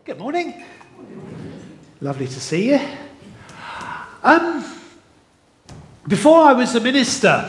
Good morning. Lovely to see you. Before I was a minister,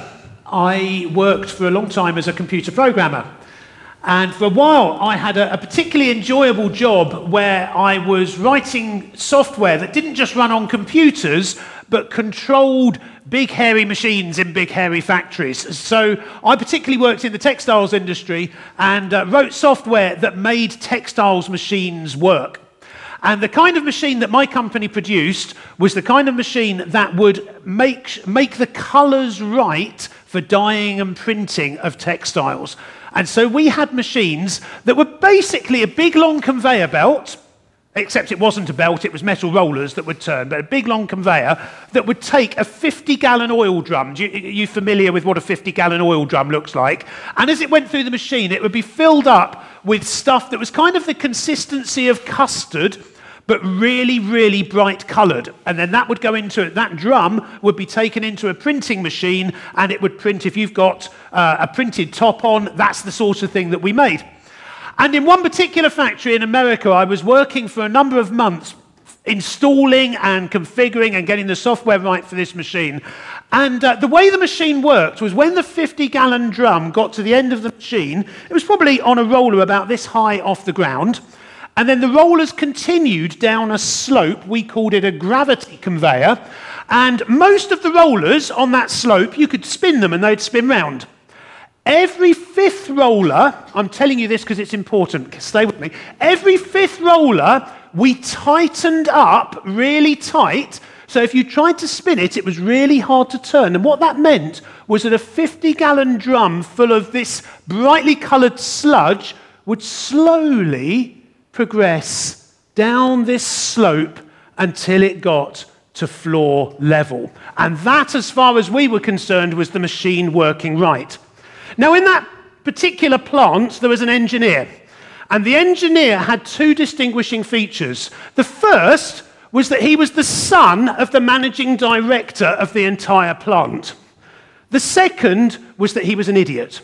I worked for a long time as a computer programmer. And for a while, I had a particularly enjoyable job where I was writing software that didn't just run on computers, but controlled big, hairy machines in big, hairy factories. So I particularly worked in the textiles industry and wrote software that made textiles machines work. And the kind of machine that my company produced was the kind of machine that would make the colours right for dyeing and printing of textiles. And so we had machines that were basically a big, long conveyor belt, except it wasn't a belt, it was metal rollers that would turn, but a big, long conveyor that would take a 50-gallon oil drum. Are you familiar with what a 50-gallon oil drum looks like? And as it went through the machine, it would be filled up with stuff that was kind of the consistency of custard, but really, really bright coloured. And then that would go into, that drum would be taken into a printing machine, and it would print, if you've got a printed top on, that's the sort of thing that we made. And in one particular factory in America, I was working for a number of months, installing and configuring and getting the software right for this machine. And the way the machine worked was when the 50-gallon drum got to the end of the machine, it was probably on a roller about this high off the ground, and then the rollers continued down a slope. We called it a gravity conveyor. And most of the rollers on that slope, you could spin them and they'd spin round. Every fifth roller, I'm telling you this because it's important, stay with me. Every fifth roller, we tightened up really tight. So if you tried to spin it, it was really hard to turn. And what that meant was that a 50-gallon drum full of this brightly coloured sludge would slowly progress down this slope until it got to floor level. And that, as far as we were concerned, was the machine working right. Now, in that particular plant, there was an engineer. And the engineer had two distinguishing features. The first was that he was the son of the managing director of the entire plant. The second was that he was an idiot.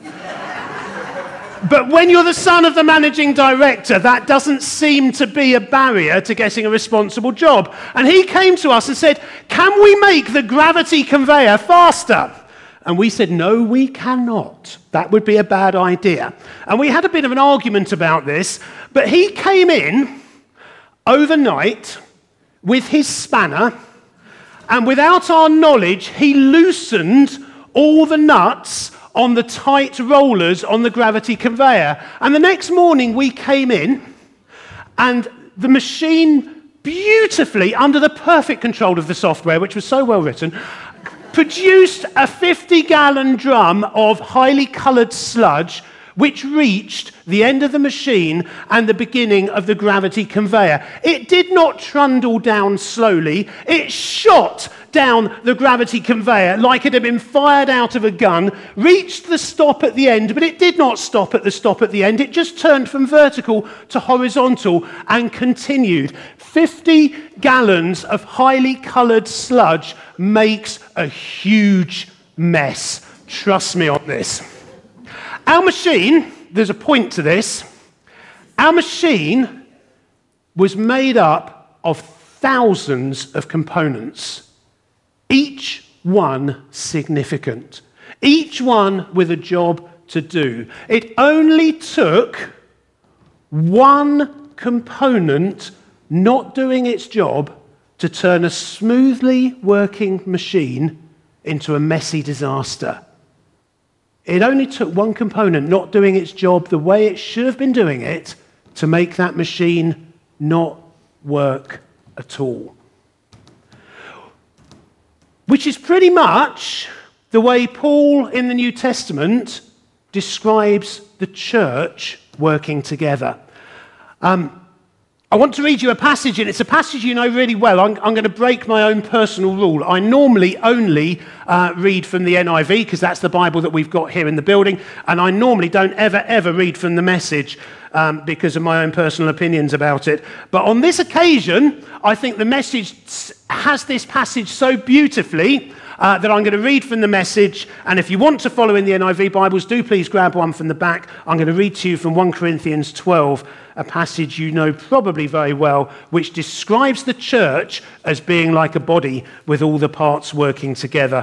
But when you're the son of the managing director, that doesn't seem to be a barrier to getting a responsible job. And he came to us and said, "Can we make the gravity conveyor faster?" And we said, "No, we cannot. That would be a bad idea." And we had a bit of an argument about this, but he came in overnight with his spanner, and without our knowledge, he loosened all the nuts on the tight rollers on the gravity conveyor. And the next morning we came in, and the machine beautifully, under the perfect control of the software, which was so well written, produced a 50-gallon drum of highly coloured sludge, which reached the end of the machine and the beginning of the gravity conveyor. It did not trundle down slowly. It shot down the gravity conveyor like it had been fired out of a gun, reached the stop at the end, but it did not stop at the stop at the end. It just turned from vertical to horizontal and continued. 50 gallons of highly coloured sludge makes a huge mess. Trust me on this. Our machine, there's a point to this, our machine was made up of thousands of components, each one significant, each one with a job to do. It only took one component not doing its job to turn a smoothly working machine into a messy disaster. It only took one component not doing its job the way it should have been doing it to make that machine not work at all. Which is pretty much the way Paul in the New Testament describes the church working together. I want to read you a passage, and it's a passage you know really well. I'm going to break my own personal rule. I normally only read from the NIV, because that's the Bible that we've got here in the building, and I normally don't ever read from the Message because of my own personal opinions about it. But on this occasion, I think the Message has this passage so beautifully, that I'm going to read from the Message. And if you want to follow in the NIV Bibles, do please grab one from the back. I'm going to read to you from 1 Corinthians 12, a passage you know probably very well, which describes the church as being like a body with all the parts working together.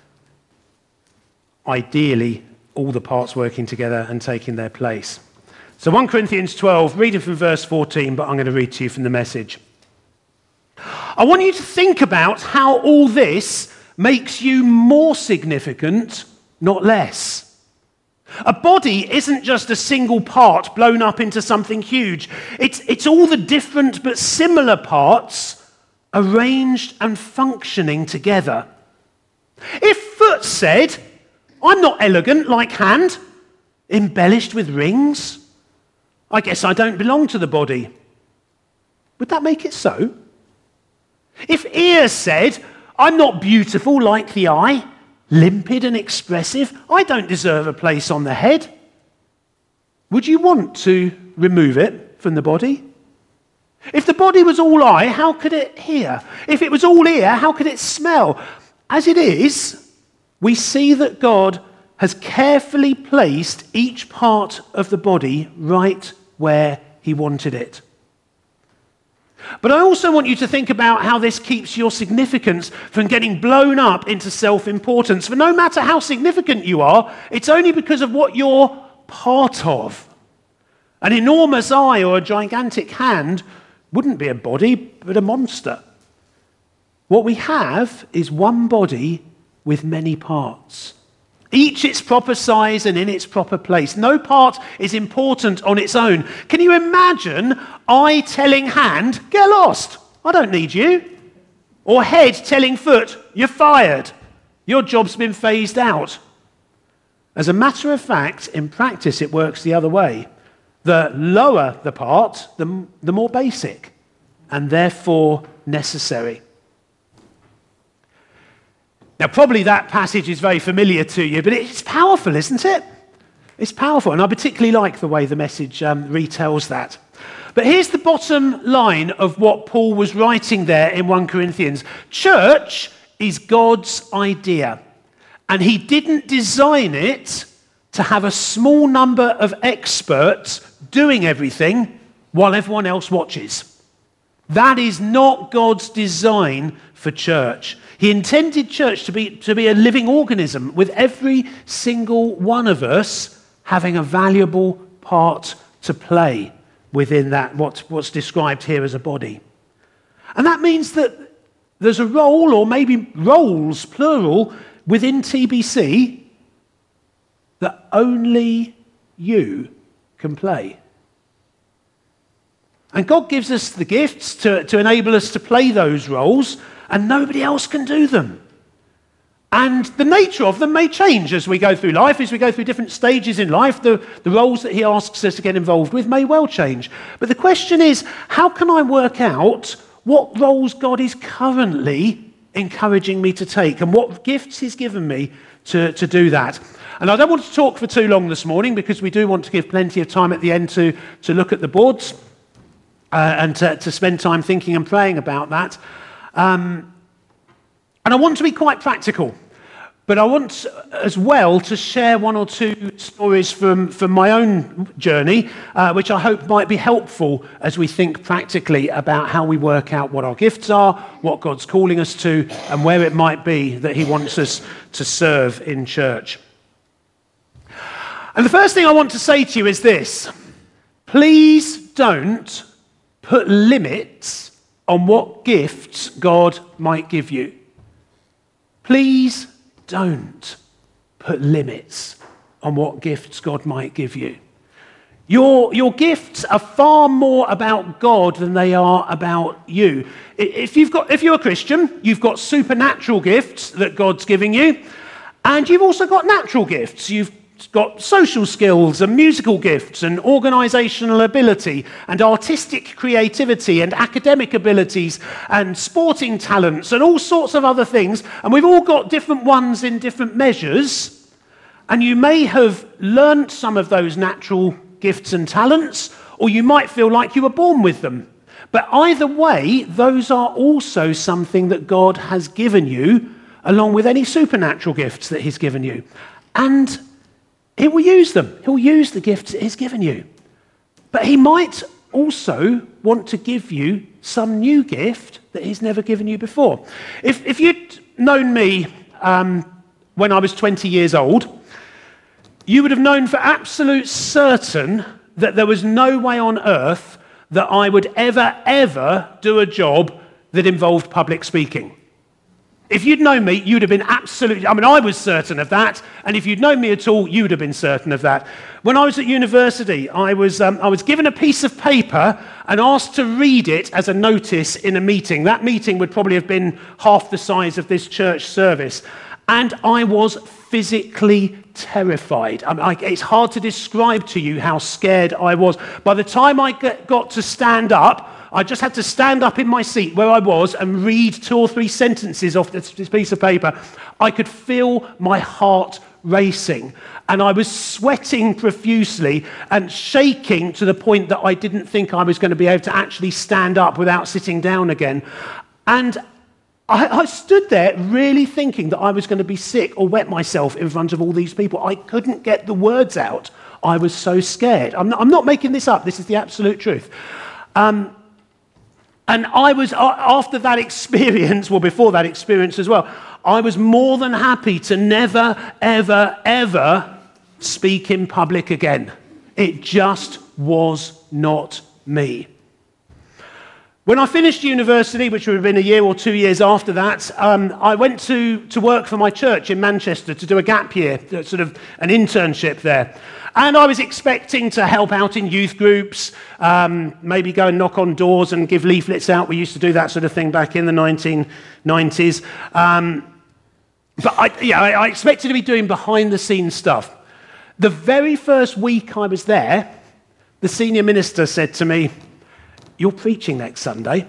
Ideally, all the parts working together and taking their place. So 1 Corinthians 12, reading from verse 14, but I'm going to read to you from the Message. I want you to think about how all this makes you more significant, not less. A body isn't just a single part blown up into something huge. It's all the different but similar parts arranged and functioning together. If foot said, I'm not elegant like hand, embellished with rings, I guess I don't belong to the body. Would that make it so? If ear said, I'm not beautiful like the eye, limpid and expressive, I don't deserve a place on the head, would you want to remove it from the body? If the body was all eye, how could it hear? If it was all ear, how could it smell? As it is, we see that God has carefully placed each part of the body right where he wanted it. But I also want you to think about how this keeps your significance from getting blown up into self-importance. For no matter how significant you are, it's only because of what you're part of. An enormous eye or a gigantic hand wouldn't be a body, but a monster. What we have is one body with many parts, each its proper size and in its proper place. No part is important on its own. Can you imagine eye telling hand, get lost, I don't need you? Or head telling foot, you're fired, your job's been phased out? As a matter of fact, in practice it works the other way. The lower the part, the more basic and therefore necessary. Now, probably that passage is very familiar to you, but it's powerful, isn't it? It's powerful, and I particularly like the way the Message retells that. But here's the bottom line of what Paul was writing there in 1 Corinthians. Church is God's idea, and he didn't design it to have a small number of experts doing everything while everyone else watches. That is not God's design for church. He intended church to be a living organism with every single one of us having a valuable part to play within that, what's described here as a body. And that means that there's a role, or maybe roles, plural, within TBC that only you can play. And God gives us the gifts to enable us to play those roles, and nobody else can do them. And the nature of them may change as we go through life, as we go through different stages in life. The roles that he asks us to get involved with may well change. But the question is, how can I work out what roles God is currently encouraging me to take and what gifts he's given me to do that? And I don't want to talk for too long this morning because we do want to give plenty of time at the end to look at the boards and to spend time thinking and praying about that. And I want to be quite practical, but I want as well to share one or two stories from my own journey, which I hope might be helpful as we think practically about how we work out what our gifts are, what God's calling us to, and where it might be that he wants us to serve in church. And the first thing I want to say to you is this: please don't put limits on what gifts God might give you. Please don't put limits on what gifts God might give you. Your gifts are far more about God than they are about you. If you're a Christian, you've got supernatural gifts that God's giving you, and you've also got natural gifts. You've got social skills and musical gifts and organizational ability and artistic creativity and academic abilities and sporting talents and all sorts of other things. And we've all got different ones in different measures. And you may have learnt some of those natural gifts and talents, or you might feel like you were born with them. But either way, those are also something that God has given you along with any supernatural gifts that he's given you. And he will use them. He'll use the gifts that he's given you. But he might also want to give you some new gift that he's never given you before. If you'd known me when I was 20 years old, you would have known for absolute certain that there was no way on earth that I would ever do a job that involved public speaking. If you'd known me, you'd have been absolutely, I was certain of that, and if you'd known me at all, you'd have been certain of that. When I was at university, I was given a piece of paper and asked to read it as a notice in a meeting. That meeting would probably have been half the size of this church service, and I was physically terrified. It's hard to describe to you how scared I was. By the time I got to stand up, I just had to stand up in my seat where I was and read 2 or 3 sentences off this piece of paper. I could feel my heart racing, and I was sweating profusely and shaking to the point that I didn't think I was going to be able to actually stand up without sitting down again. And I stood there really thinking that I was going to be sick or wet myself in front of all these people. I couldn't get the words out. I was so scared. I'm not making this up. This is the absolute truth. And I was, after that experience, well, before that experience as well, I was more than happy to never, ever speak in public again. It just was not me. When I finished university, which would have been a year or 2 years after that, I went to work for my church in Manchester to do a gap year, sort of an internship there. And I was expecting to help out in youth groups, maybe go and knock on doors and give leaflets out. We used to do that sort of thing back in the 1990s. But I expected to be doing behind-the-scenes stuff. The very first week I was there, the senior minister said to me, "You're preaching next Sunday."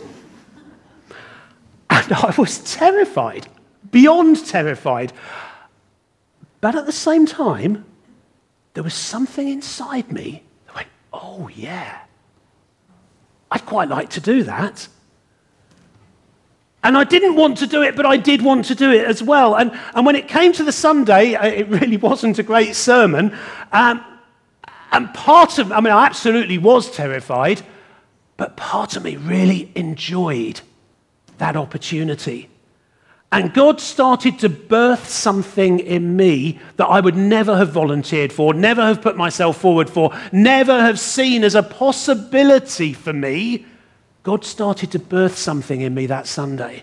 And I was terrified, beyond terrified. But at the same time, there was something inside me that went, "Oh yeah, I'd quite like to do that." And I didn't want to do it, but I did want to do it as well. And when it came to the Sunday, it really wasn't a great sermon. And part of, I absolutely was terrified, but part of me really enjoyed that opportunity. And God started to birth something in me that I would never have volunteered for, never have put myself forward for, never have seen as a possibility for me. God started to birth something in me that Sunday.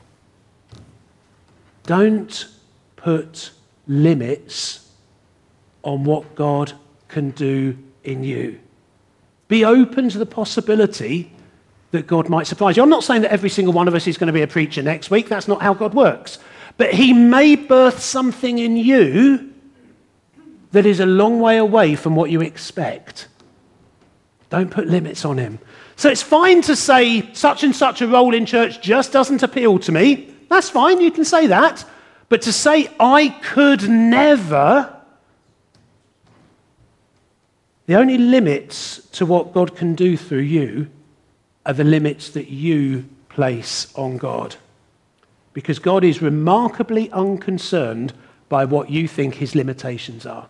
Don't put limits on what God can do in you. Be open to the possibility that God might surprise you. I'm not saying that every single one of us is going to be a preacher next week. That's not how God works. But he may birth something in you that is a long way away from what you expect. Don't put limits on him. So it's fine to say such and such a role in church just doesn't appeal to me. That's fine, you can say that. But to say I could never, the only limits to what God can do through you are the limits that you place on God. Because God is remarkably unconcerned by what you think his limitations are.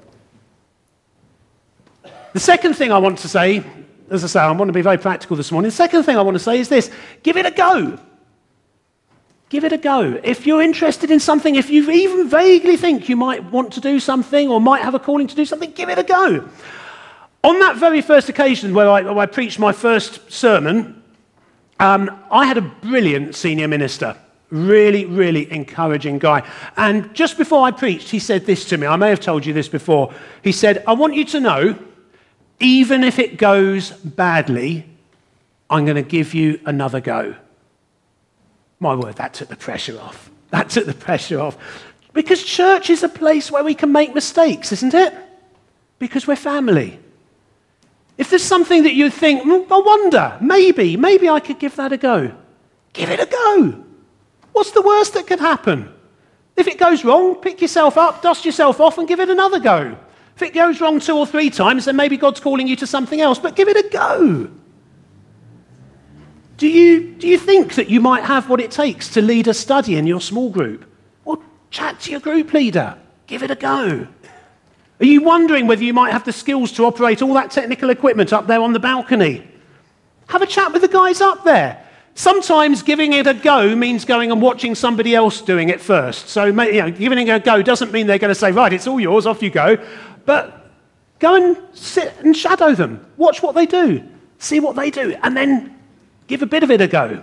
The second thing I want to say, as I say, I want to be very practical this morning. The second thing I want to say is this: give it a go. Give it a go. If you're interested in something, if you even vaguely think you might want to do something or might have a calling to do something, give it a go. On that very first occasion where I preached my first sermon, I had a brilliant senior minister, really, really encouraging guy. And just before I preached, he said this to me. I may have told you this before. He said, "I want you to know, even if it goes badly, I'm going to give you another go." My word, that took the pressure off. That took the pressure off. Because church is a place where we can make mistakes, isn't it? Because we're family. If there's something that you think, I wonder, maybe I could give that a go. Give it a go. What's the worst that could happen? If it goes wrong, pick yourself up, dust yourself off and give it another go. If it goes wrong 2 or 3 times, then maybe God's calling you to something else, but give it a go. Do you think that you might have what it takes to lead a study in your small group? Well, chat to your group leader. Give it a go. Are you wondering whether you might have the skills to operate all that technical equipment up there on the balcony? Have a chat with the guys up there. Sometimes giving it a go means going and watching somebody else doing it first. So giving it a go doesn't mean they're going to say, right, it's all yours, off you go. But go and sit and shadow them. Watch what they do. See what they do. And then give a bit of it a go.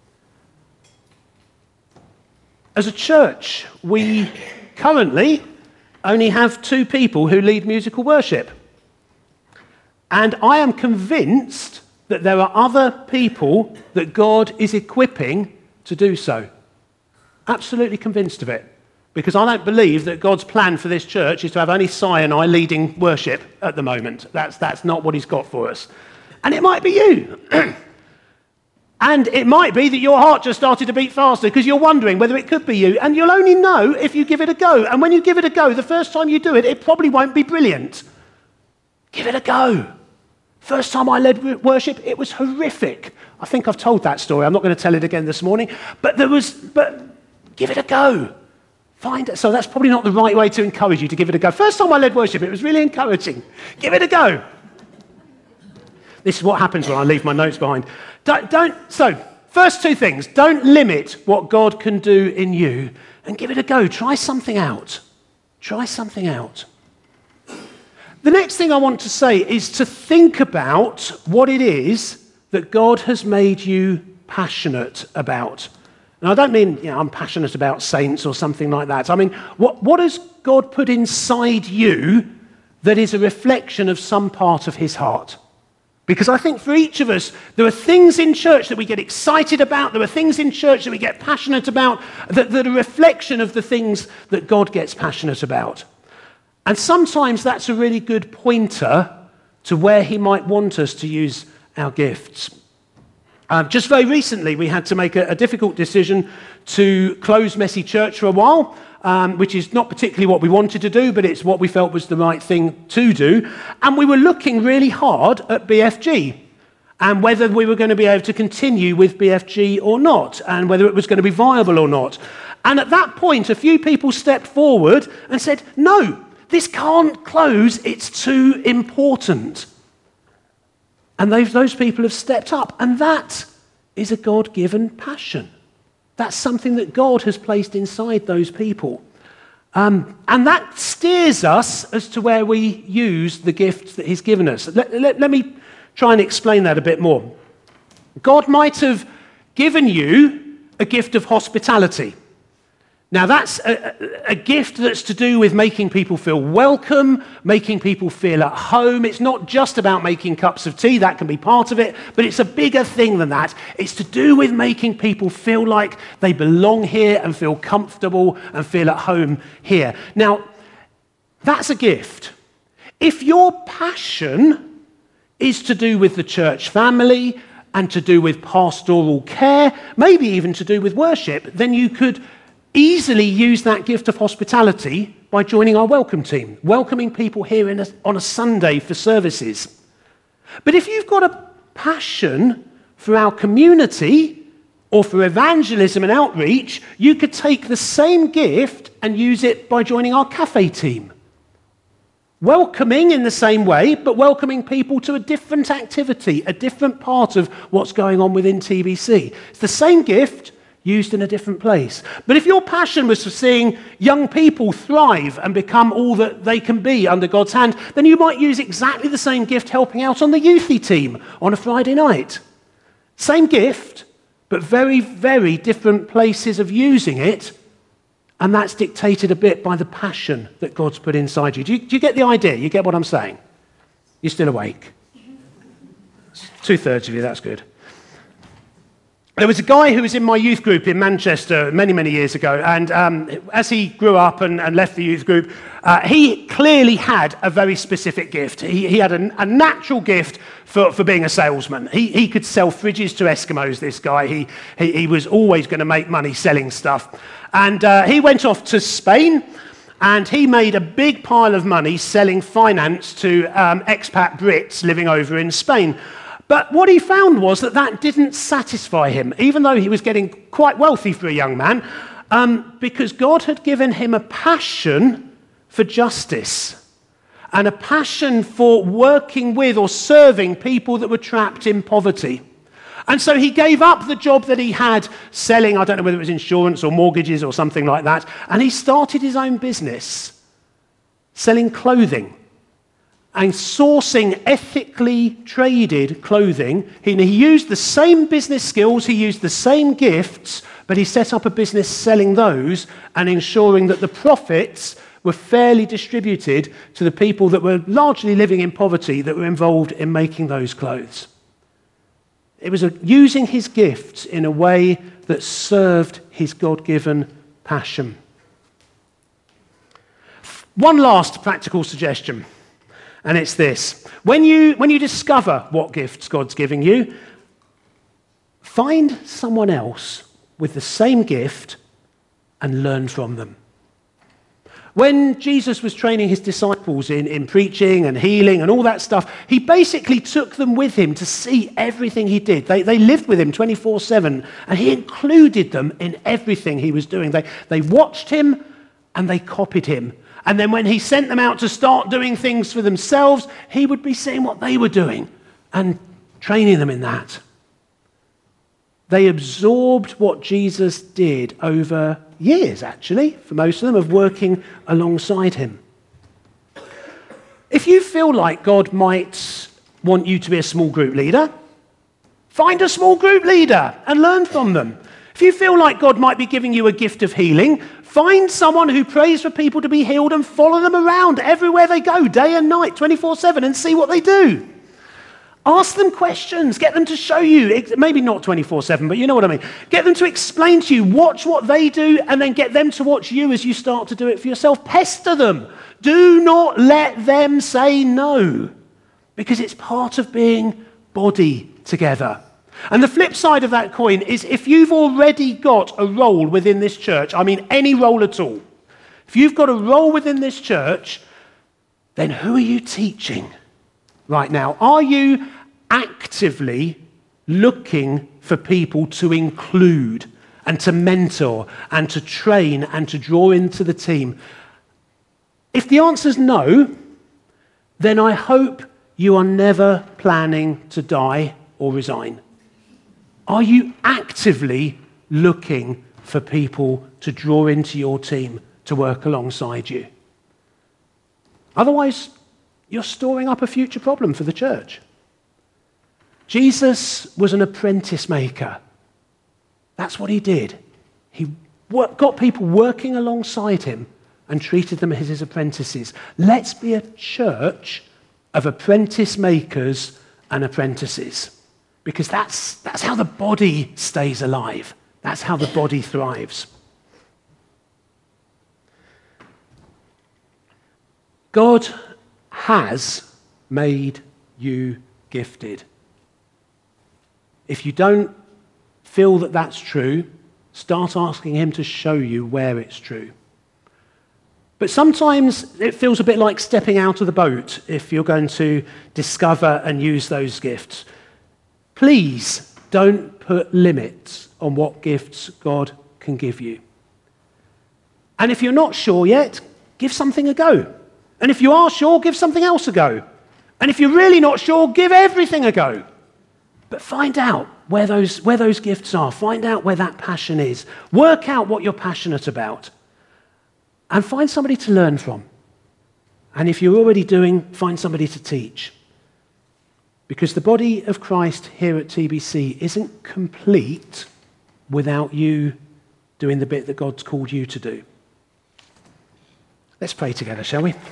As a church, we currently only have 2 people who lead musical worship. And I am convinced that there are other people that God is equipping to do so. Absolutely convinced of it. Because I don't believe that God's plan for this church is to have only Si and I leading worship at the moment. That's not what he's got for us. And it might be you. And it might be that your heart just started to beat faster because you're wondering whether it could be you. And you'll only know if you give it a go. And when you give it a go, the first time you do it, it probably won't be brilliant. Give it a go. First time I led worship, it was horrific. I think I've told that story. I'm not going to tell it again this morning. But give it a go. Find it. So that's probably not the right way to encourage you to give it a go. First time I led worship, it was really encouraging. Give it a go. This is what happens when I leave my notes behind. So, first 2 things. Don't limit what God can do in you and give it a go. Try something out. Try something out. The next thing I want to say is to think about what it is that God has made you passionate about. And I don't mean, I'm passionate about saints or something like that. I mean, what has God put inside you that is a reflection of some part of his heart? Because I think for each of us, there are things in church that we get excited about. There are things in church that we get passionate about that are a reflection of the things that God gets passionate about. And sometimes that's a really good pointer to where he might want us to use our gifts. Just very recently, we had to make a difficult decision to close Messy Church for a while, which is not particularly what we wanted to do, but it's what we felt was the right thing to do. And we were looking really hard at BFG and whether we were going to be able to continue with BFG or not, and whether it was going to be viable or not. And at that point, a few people stepped forward and said, no, this can't close, it's too important. And those people have stepped up, and that is a God-given passion. That's something that God has placed inside those people. And that steers us as to where we use the gifts that he's given us. Let me try and explain that a bit more. God might have given you a gift of hospitality. Now, that's a gift that's to do with making people feel welcome, making people feel at home. It's not just about making cups of tea. That can be part of it, but it's a bigger thing than that. It's to do with making people feel like they belong here and feel comfortable and feel at home here. Now, that's a gift. If your passion is to do with the church family and to do with pastoral care, maybe even to do with worship, then you could easily use that gift of hospitality by joining our welcome team, welcoming people here on a Sunday for services. But if you've got a passion for our community or for evangelism and outreach, you could take the same gift and use it by joining our cafe team. Welcoming in the same way, but welcoming people to a different activity, a different part of what's going on within TBC. It's the same gift, used in a different place. But if your passion was for seeing young people thrive and become all that they can be under God's hand, then you might use exactly the same gift helping out on the youthy team on a Friday night. Same gift, but very, very different places of using it, and that's dictated a bit by the passion that God's put inside you. Do you get the idea? You get what I'm saying? You're still awake. 2/3 of you, that's good. There was a guy who was in my youth group in Manchester many, many years ago, and as he grew up and left the youth group, he clearly had a very specific gift. He had a natural gift for being a salesman. He could sell fridges to Eskimos, this guy. He was always going to make money selling stuff. And he went off to Spain, and he made a big pile of money selling finance to expat Brits living over in Spain. But what he found was that that didn't satisfy him, even though he was getting quite wealthy for a young man, because God had given him a passion for justice and a passion for working with or serving people that were trapped in poverty. And so he gave up the job that he had selling, I don't know whether it was insurance or mortgages or something like that, and he started his own business, selling clothing and sourcing ethically traded clothing. He used the same business skills, he used the same gifts, but he set up a business selling those and ensuring that the profits were fairly distributed to the people that were largely living in poverty that were involved in making those clothes. It was using his gifts in a way that served his God-given passion. One last practical suggestion, and it's this. When you discover what gifts God's giving you, find someone else with the same gift and learn from them. When Jesus was training his disciples in preaching and healing and all that stuff, he basically took them with him to see everything he did. They lived with him 24/7, and he included them in everything he was doing. They watched him and they copied him. And then when he sent them out to start doing things for themselves, he would be seeing what they were doing and training them in that. They absorbed what Jesus did over years, actually, for most of them, of working alongside him. If you feel like God might want you to be a small group leader, find a small group leader and learn from them. If you feel like God might be giving you a gift of healing, find someone who prays for people to be healed and follow them around everywhere they go, day and night, 24/7, and see what they do. Ask them questions. Get them to show you. Maybe not 24/7, but you know what I mean. Get them to explain to you. Watch what they do, and then get them to watch you as you start to do it for yourself. Pester them. Do not let them say no, because it's part of being body together. And the flip side of that coin is if you've already got a role within this church, I mean any role at all, if you've got a role within this church, then who are you teaching right now? Are you actively looking for people to include and to mentor and to train and to draw into the team? If the answer's no, then I hope you are never planning to die or resign. Are you actively looking for people to draw into your team to work alongside you? Otherwise, you're storing up a future problem for the church. Jesus was an apprentice maker. That's what he did. He got people working alongside him and treated them as his apprentices. Let's be a church of apprentice makers and apprentices, because that's how the body stays alive. That's how the body thrives. God has made you gifted. If you don't feel that that's true, start asking him to show you where it's true. But sometimes it feels a bit like stepping out of the boat if you're going to discover and use those gifts. Please don't put limits on what gifts God can give you. And if you're not sure yet, give something a go. And if you are sure, give something else a go. And if you're really not sure, give everything a go. But find out where those gifts are. Find out where that passion is. Work out what you're passionate about. And find somebody to learn from. And if you're already doing, find somebody to teach. Because the body of Christ here at TBC isn't complete without you doing the bit that God's called you to do. Let's pray together, shall we?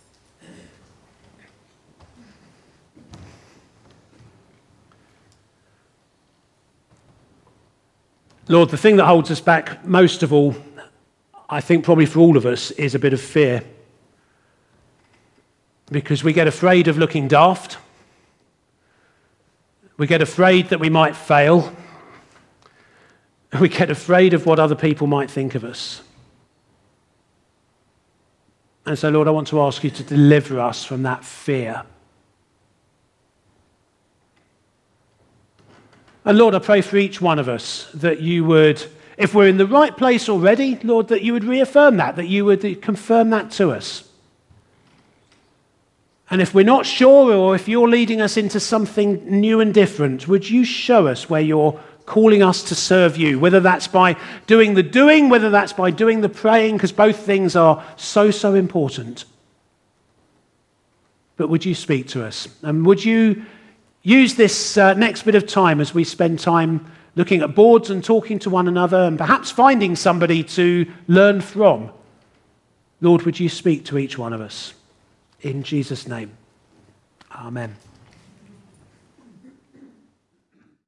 Lord, the thing that holds us back most of all, I think probably for all of us, is a bit of fear. Because we get afraid of looking daft. We get afraid that we might fail. We get afraid of what other people might think of us. And so, Lord, I want to ask you to deliver us from that fear. And Lord, I pray for each one of us that you would, if we're in the right place already, Lord, that you would reaffirm that you would confirm that to us. And if we're not sure, or if you're leading us into something new and different, would you show us where you're calling us to serve you, whether that's by doing the doing, whether that's by doing the praying, because both things are so, so important. But would you speak to us? And would you use this next bit of time as we spend time looking at boards and talking to one another and perhaps finding somebody to learn from? Lord, would you speak to each one of us? In Jesus' name, amen.